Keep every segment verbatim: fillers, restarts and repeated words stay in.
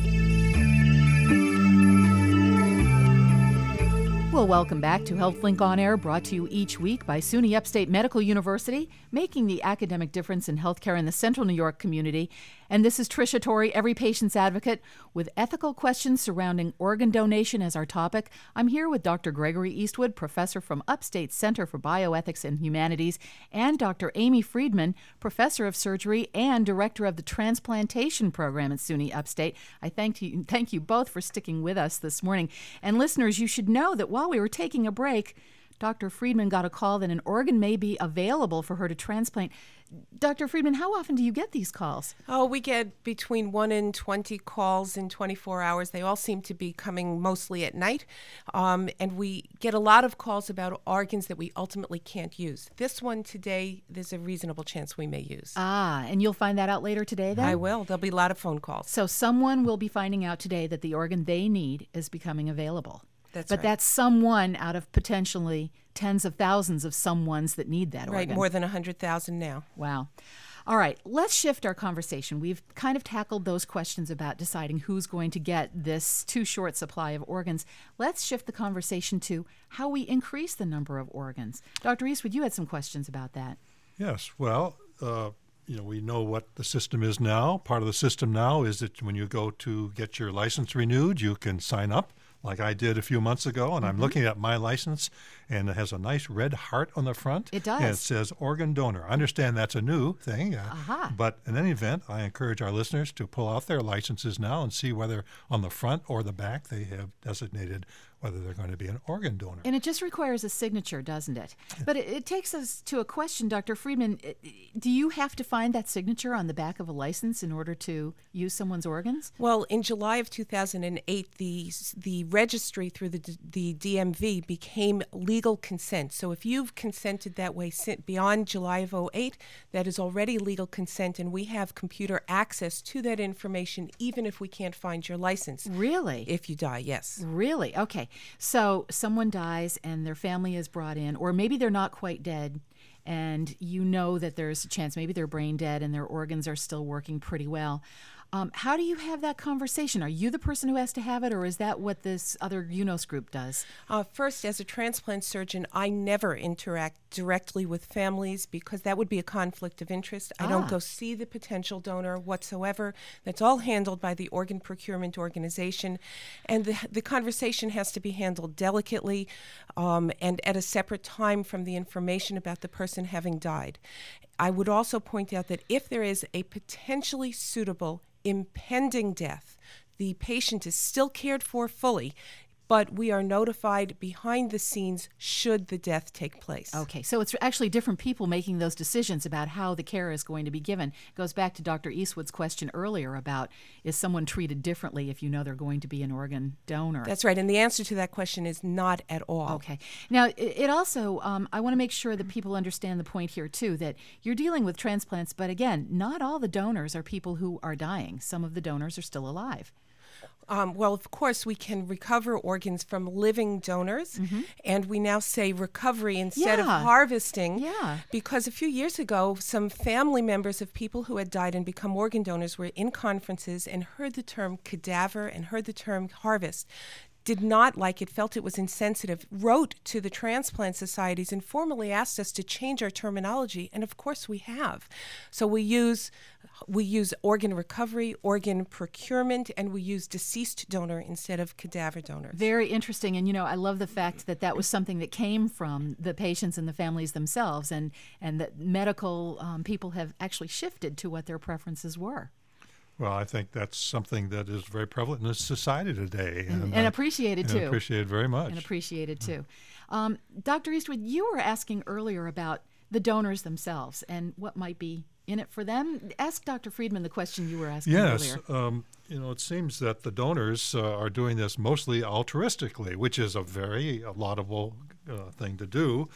Well, welcome back to HealthLink On Air, brought to you each week by SUNY Upstate Medical University, making the academic difference in healthcare in the Central New York community. And this is Tricia Torrey, every patient's advocate, with ethical questions surrounding organ donation as our topic. I'm here with Doctor Gregory Eastwood, professor from Upstate Center for Bioethics and Humanities, and Doctor Amy Friedman, professor of surgery and director of the transplantation program at SUNY Upstate. I thank you, thank you both for sticking with us this morning. And listeners, you should know that while we were taking a break, Doctor Friedman got a call that an organ may be available for her to transplant. Doctor Friedman, how often do you get these calls? Oh, we get between one and twenty calls in twenty-four hours. They all seem to be coming mostly at night. Um, and we get a lot of calls about organs that we ultimately can't use. This one today, there's a reasonable chance we may use. Ah, and you'll find that out later today then? I will. There'll be a lot of phone calls. So someone will be finding out today that the organ they need is becoming available. That's but right. that's someone out of potentially tens of thousands of someones that need that Right, organ. more than one hundred thousand now. Wow. All right, let's shift our conversation. We've kind of tackled those questions about deciding who's going to get this too short supply of organs. Let's shift the conversation to how we increase the number of organs. Doctor Eastwood, you had some questions about that. Yes, well, uh, you know, we know what the system is now. Part of the system now is that when you go to get your license renewed, you can sign up, like I did a few months ago, and mm-hmm. I'm looking at my license, and it has a nice red heart on the front. It does. And it says organ donor. I understand that's a new thing, uh, uh-huh. but in any event, I encourage our listeners to pull out their licenses now and see whether on the front or the back they have designated whether they're going to be an organ donor. And it just requires a signature, doesn't it? But it, it takes us to a question, Doctor Friedman. Do you have to find that signature on the back of a license in order to use someone's organs? Well, in July of two thousand eight, the the registry through the the D M V became legal consent. So if you've consented that way beyond July of oh eight, that is already legal consent, and we have computer access to that information even if we can't find your license. Really? If you die, yes. Really? Okay. So someone dies and their family is brought in, or maybe they're not quite dead, and you know that there's a chance maybe they're brain dead and their organs are still working pretty well. Um, how do you have that conversation? Are you the person who has to have it, or is that what this other U N O S group does? Uh, first, as a transplant surgeon, I never interact directly with families because that would be a conflict of interest. I Ah. don't go see the potential donor whatsoever. That's all handled by the organ procurement organization. And the, the conversation has to be handled delicately um, and at a separate time from the information about the person having died. I would also point out that if there is a potentially suitable impending death, the patient is still cared for fully, but we are notified behind the scenes should the death take place. Okay, so it's actually different people making those decisions about how the care is going to be given. It goes back to Doctor Eastwood's question earlier about, is someone treated differently if you know they're going to be an organ donor? That's right, and the answer to that question is not at all. Okay. Now, it, it also, um, I want to make sure that people understand the point here, too, that you're dealing with transplants, but again, not all the donors are people who are dying. Some of the donors are still alive. Um, well, of course, we can recover organs from living donors, mm-hmm. and we now say recovery instead yeah. of harvesting. Yeah. Because a few years ago, some family members of people who had died and become organ donors were in conferences and heard the term cadaver and heard the term harvest. Did not like it, felt it was insensitive, wrote to the transplant societies and formally asked us to change our terminology, and of course we have. So we use we use organ recovery, organ procurement, and we use deceased donor instead of cadaver donors. Very interesting, and you know, I love the fact that that was something that came from the patients and the families themselves, and, and that medical um, people have actually shifted to what their preferences were. Well, I think that's something that is very prevalent in this society today. And, and, and uh, appreciated, and too. appreciated very much. And appreciated, too. Um, Doctor Eastwood, you were asking earlier about the donors themselves and what might be in it for them. Ask Doctor Friedman the question you were asking yes, earlier. Yes. Um, you know, it seems that the donors uh, are doing this mostly altruistically, which is a very laudable uh, thing to do.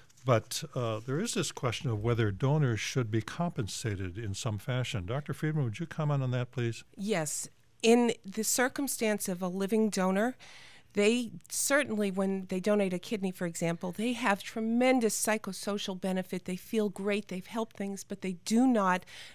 But uh, there is this question of whether donors should be compensated in some fashion. Doctor Friedman, would you comment on that, please? Yes. In the circumstance of a living donor, they certainly, when they donate a kidney, for example, they have tremendous psychosocial benefit. They feel great. They've helped things, but they do not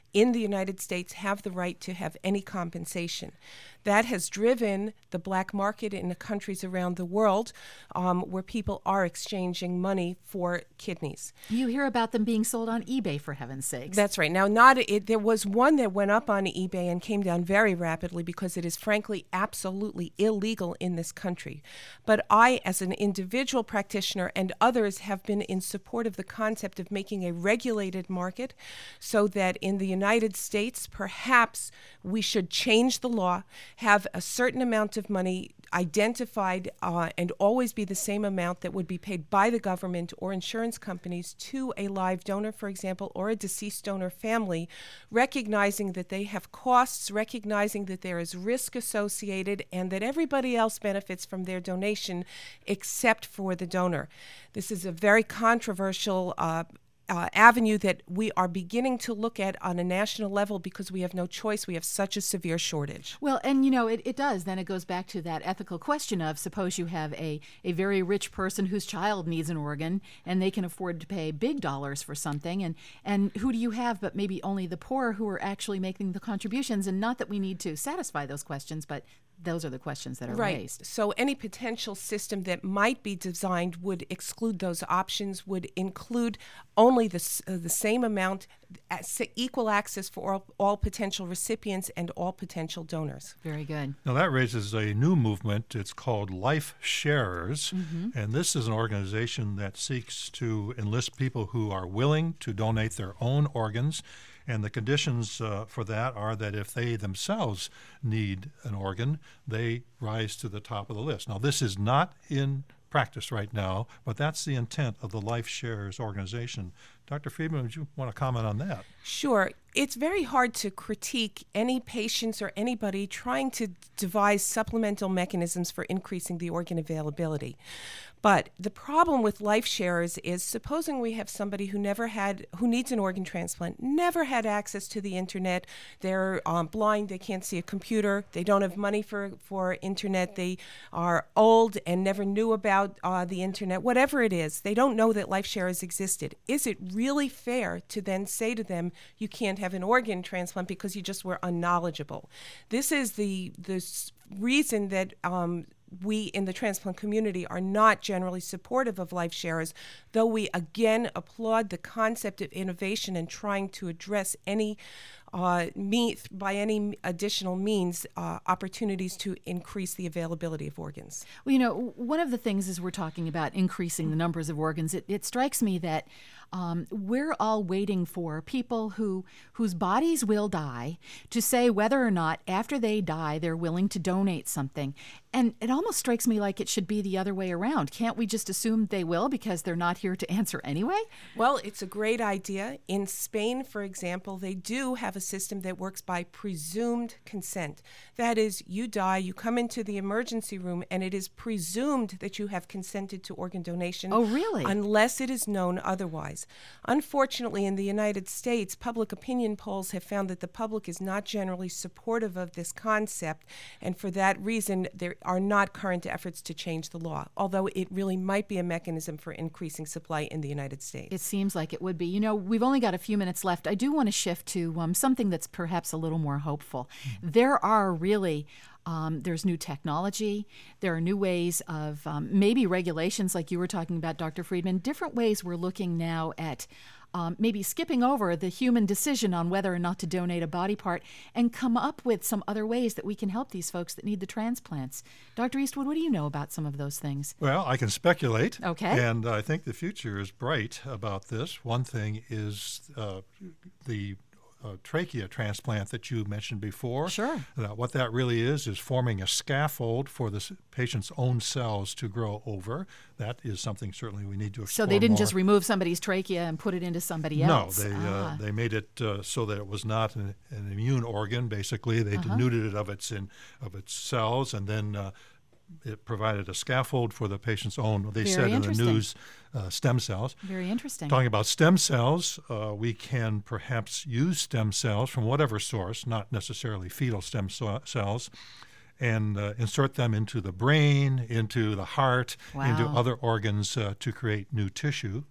in the United States have the right to have any compensation. That has driven the black market in the countries around the world um, where people are exchanging money for kidneys. You hear about them being sold on eBay, for heaven's sakes. That's right. Now, not it, there was one that went up on eBay and came down very rapidly because it is frankly absolutely illegal in this country. But I, as an individual practitioner, and others have been in support of the concept of making a regulated market so that in the United States, perhaps we should change the law, have a certain amount of money identified uh, and always be the same amount that would be paid by the government or insurance companies to a live donor, for example, or a deceased donor family, recognizing that they have costs, recognizing that there is risk associated, and that everybody else benefits from their donation except for the donor. This is a very controversial uh, Uh, avenue that we are beginning to look at on a national level because we have no choice. We have such a severe shortage. Well, and you know, it, it does. Then it goes back to that ethical question of suppose you have a, a very rich person whose child needs an organ and they can afford to pay big dollars for something. And, and who do you have but maybe only the poor who are actually making the contributions? And not that we need to satisfy those questions, but those are the questions that are right. raised. So any potential system that might be designed would exclude those options, would include only the, uh, the same amount, equal access for all, all potential recipients and all potential donors. Very good. Now that raises a new movement. It's called Life Sharers, mm-hmm. and this is an organization that seeks to enlist people who are willing to donate their own organs. And the conditions uh, for that are that if they themselves need an organ, they rise to the top of the list. Now, this is not in practice right now, but that's the intent of the Life Sharers organization. Doctor Friedman, would you want to comment on that? Sure. It's very hard to critique any patients or anybody trying to devise supplemental mechanisms for increasing the organ availability. But the problem with Life Sharers is supposing we have somebody who never had, who needs an organ transplant, never had access to the internet, they're um, blind, they can't see a computer, they don't have money for, for internet, they are old and never knew about uh, the internet, whatever it is, they don't know that Life Sharers existed. Is it really fair to then say to them, you can't have an organ transplant because you just were unknowledgeable? This is the, the reason that um, we in the transplant community are not generally supportive of Life Sharers, though we again applaud the concept of innovation and trying to address any uh, me- by any additional means uh, opportunities to increase the availability of organs. Well, you know, one of the things as we're talking about increasing the numbers of organs, it, it strikes me that Um, we're all waiting for people who whose bodies will die to say whether or not after they die they're willing to donate something. And it almost strikes me like it should be the other way around. Can't we just assume they will because they're not here to answer anyway? Well, it's a great idea. In Spain, for example, they do have a system that works by presumed consent. That is, you die, you come into the emergency room, and it is presumed that you have consented to organ donation. Oh, really? Unless it is known otherwise. Unfortunately, in the United States, public opinion polls have found that the public is not generally supportive of this concept, and for that reason, there are not current efforts to change the law, although it really might be a mechanism for increasing supply in the United States. It seems like it would be. You know, we've only got a few minutes left. I do want to shift to um, something that's perhaps a little more hopeful. Mm-hmm. There are really Um, there's new technology. There are new ways of um, maybe regulations like you were talking about, Doctor Friedman, different ways we're looking now at um, maybe skipping over the human decision on whether or not to donate a body part and come up with some other ways that we can help these folks that need the transplants. Doctor Eastwood, what do you know about some of those things? Well, I can speculate. Okay. And I think the future is bright about this. One thing is uh, the Uh, trachea transplant that you mentioned before. Sure. Uh, what that really is is forming a scaffold for the patient's own cells to grow over. That is something certainly we need to explore. So they didn't more. just remove somebody's trachea and put it into somebody else? No, they ah. uh, they made it uh, so that it was not an, an immune organ. Basically, they uh-huh. denuded it of its in, of its cells, and then uh, it provided a scaffold for the patient's own, they Very said in the interesting. news, uh, stem cells. Very interesting. Talking about stem cells, uh, we can perhaps use stem cells from whatever source, not necessarily fetal stem so- cells, and uh, insert them into the brain, into the heart, Wow. into other organs uh, to create new tissue.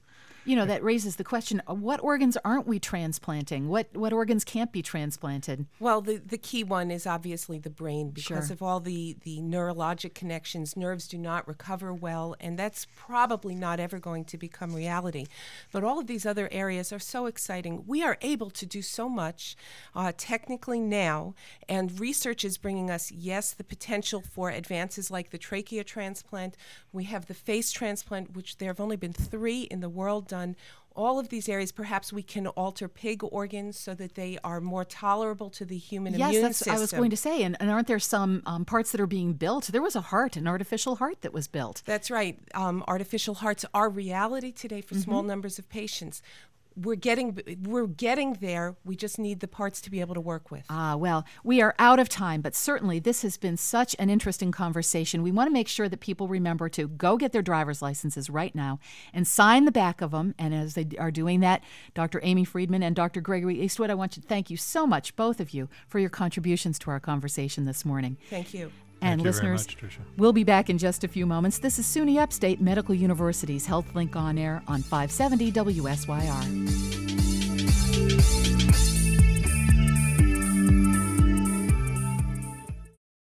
you know, that raises the question, uh, what organs aren't we transplanting? What what organs can't be transplanted? Well, the, the key one is obviously the brain because Sure. of all the, the neurologic connections. Nerves do not recover well, and that's probably not ever going to become reality. But all of these other areas are so exciting. We are able to do so much uh, technically now, and research is bringing us, yes, the potential for advances like the trachea transplant. We have the face transplant, which there have only been three in the world done. All of these areas, perhaps we can alter pig organs so that they are more tolerable to the human Yes, immune that's system. I was going to say. And, and aren't there some um, parts that are being built? There was a heart, an artificial heart that was built. That's right. Um, artificial hearts are reality today for mm-hmm. small numbers of patients. We're getting we're getting there. We just need the parts to be able to work with. Ah, well, we are out of time, but certainly this has been such an interesting conversation. We want to make sure that people remember to go get their driver's licenses right now and sign the back of them. And as they are doing that, Doctor Amy Friedman and Doctor Gregory Eastwood, I want to thank you so much, both of you, for your contributions to our conversation this morning. Thank you. And Thank listeners, you very much, Tricia. We'll be back in just a few moments. This is SUNY Upstate Medical University's HealthLink on Air on five seventy W S Y R.